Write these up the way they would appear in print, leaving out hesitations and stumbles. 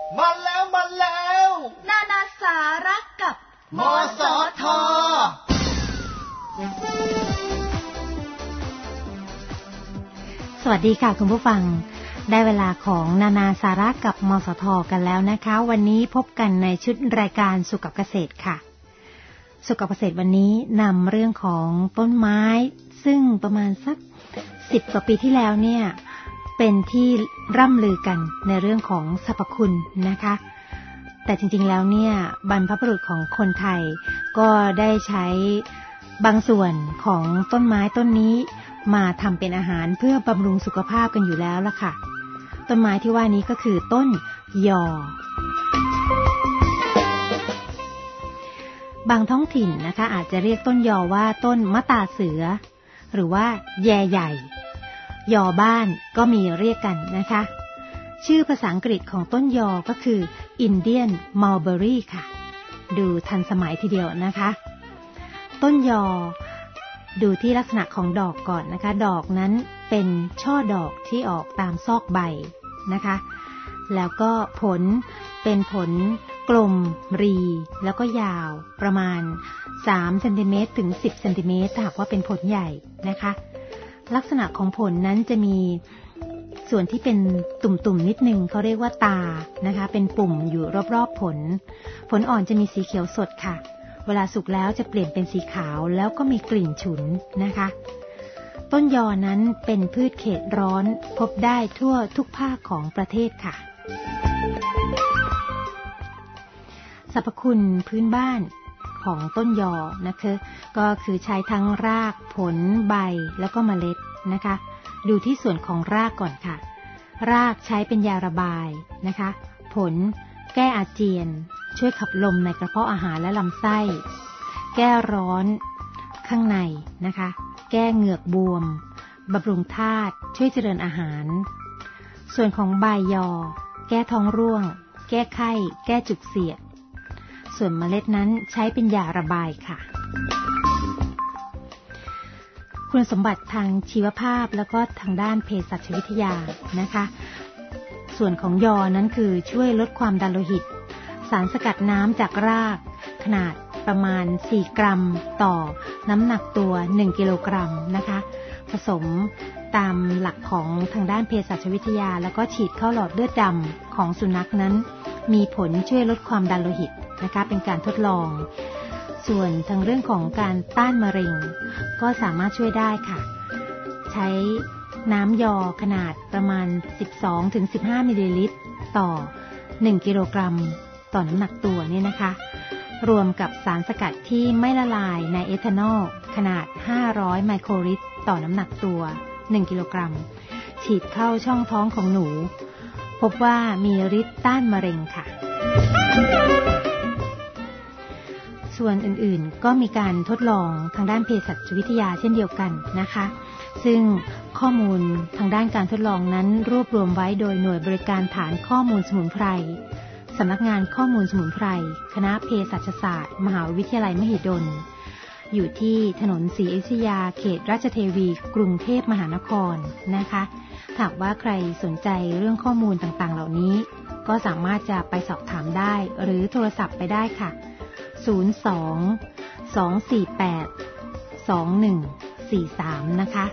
มาแล้วนานาสาระกับมสท. สวัสดีค่ะคุณผู้ฟังได้เวลาของนานาสาระกับมสท.กันแล้วนะคะวันนี้พบกันในชุดรายการสุขกับเกษตรค่ะสุขกับเกษตรวันนี้นำเรื่องของต้นไม้ซึ่งประมาณสัก10 กว่าปีที่แล้วเนี่ยเป็นที่ร่ำลือกันในเรื่องของสรรพคุณนะคะแต่จริงๆแล้วเนี่ยบรรพบุรุษของคนไทยก็ได้ใช้บางส่วนของต้นไม้ต้นนี้มาทำเป็นอาหารเพื่อบำรุงสุขภาพกันอยู่แล้วล่ะค่ะต้นไม้ที่ว่านี้ก็คือต้นยอบางท้องถิ่นนะคะอาจจะเรียกต้นยอว่าต้นมะตาเสือหรือว่าแยใหญ่ยอบ้านก็มีเรียกกันนะคะชื่อภาษาอังกฤษของต้นยอก็คือ Indian Mulberry ค่ะดูทันสมัยทีเดียวนะคะต้นยอดูที่ลักษณะของดอกก่อนนะคะดอกนั้นเป็นช่อดอกที่ออกตามซอกใบนะคะแล้วก็ผลเป็นผลกลมรีแล้วก็ยาวประมาณ3 เซนติเมตรถึง10 เซนติเมตรถ้าหากว่าเป็นผลใหญ่นะคะลักษณะของผลนั้นจะมีส่วนที่เป็นตุ่มๆนิดนึงเขาเรียกว่าตานะคะเป็นปุ่มอยู่รอบๆผลอ่อนจะมีสีเขียวสดค่ะเวลาสุกแล้วจะเปลี่ยนเป็นสีขาวแล้วก็มีกลิ่นฉุนนะคะต้นยอนั้นเป็นพืชเขตร้อนพบได้ทั่วทุกภาคของประเทศค่ะสรรพคุณพื้นบ้านของต้นยอนะคะก็คือใช้ทั้งรากผลใบแล้วก็เมล็ดนะคะดูที่ส่วนของรากก่อนค่ะรากใช้เป็นยาระบายนะคะผลแก้อาเจียนช่วยขับลมในกระเพาะอาหารและลำไส้แก้ร้อนข้างในนะคะแก้เหงือกบวมบำรุงธาตุช่วยเจริญอาหารส่วนของใบยอแก้ท้องร่วงแก้ไข้แก้จุกเสียดส่วนเมล็ดนั้นใช้เป็นยาระบายค่ะคุณสมบัติทางชีวภาพแล้วก็ทางด้านเภสัชวิทยานะคะส่วนของยอนั้นคือช่วยลดความดันโลหิตสารสกัดน้ำจากรากขนาดประมาณ4 กรัมต่อน้ำหนักตัว1 กิโลกรัมนะคะผสมตามหลักของทางด้านเภสัชวิทยาแล้วก็ฉีดเข้าหลอดเลือดดำของสุนัขนั้นมีผลช่วยลดความดันโลหิตนะคะเป็นการทดลองส่วนทางเรื่องของการต้านมะเร็งก็สามารถช่วยได้ค่ะใช้น้ำยอขนาดประมาณ 12-15 มิลลิลิตรต่อ1 กิโลกรัมต่อน้ำหนักตัวเนี่ยนะคะรวมกับสารสกัดที่ไม่ละลายในเอทานอลขนาด500 ไมโครลิตรต่อน้ำหนักตัว1 กิโลกรัมฉีดเข้าช่องท้องของหนูพบว่ามีฤทธิ์ต้านมะเร็งค่ะส่วนอื่นๆก็มีการทดลองทางด้านเภสัชวิทยาเช่นเดียวกันนะคะซึ่งข้อมูลทางด้านการทดลองนั้นรวบรวมไว้โดยหน่วยบริการฐานข้อมูลสมุนไพรสำนักงานข้อมูลสมุนไพรคณะเภสัชศาสตร์มหาวิทยาลัยมหิดลอยู่ที่ถนนศรีอยุธยาเขตราชเทวีกรุงเทพมหานครนะคะหากว่าใครสนใจเรื่องข้อมูลต่างๆเหล่านี้ก็สามารถจะไปสอบถามได้หรือโทรศัพท์ไปได้ค่ะ02-248-2143นะคะ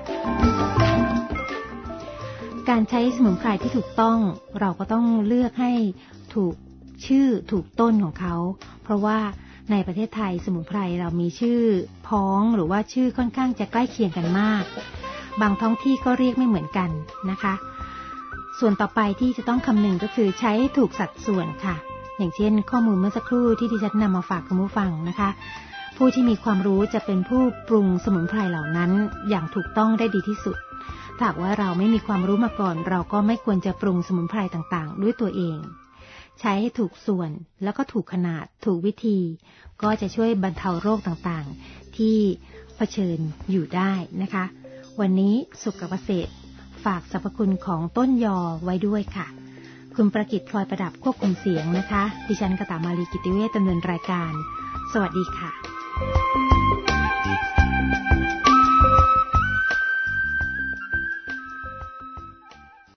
การใช้สมุนไพรที่ถูกต้องเราก็ต้องเลือกให้ถูกชื่อถูกต้นของเขาเพราะว่าในประเทศไทยสมุนไพรเรามีชื่อพ้องหรือว่าชื่อค่อนข้างจะใกล้เคียงกันมากบางท้องที่ก็เรียกไม่เหมือนกันนะคะส่วนต่อไปที่จะต้องคำนึงก็คือใช้ให้ถูกสัดส่วนค่ะอย่างเช่นข้อมูลเมื่อสักครู่ที่ดิฉันนำมาฝากคุณผู้ฟังนะคะผู้ที่มีความรู้จะเป็นผู้ปรุงสมุนไพรเหล่านั้นอย่างถูกต้องได้ดีที่สุดถ้าหากว่าเราไม่มีความรู้มาก่อนเราก็ไม่ควรจะปรุงสมุนไพรต่างๆด้วยตัวเองใช้ให้ถูกส่วนแล้วก็ถูกขนาดถูกวิธีก็จะช่วยบรรเทาโรคต่างๆที่เผชิญอยู่ได้นะคะวันนี้สุขกับเกษตรฝากสรรพคุณของต้นยอไว้ด้วยค่ะคุณประกิตพลอยประดับควบคุมเสียงนะคะดิฉันกตามาลีกิติเวชดำเนินรายการสวัสดีค่ะ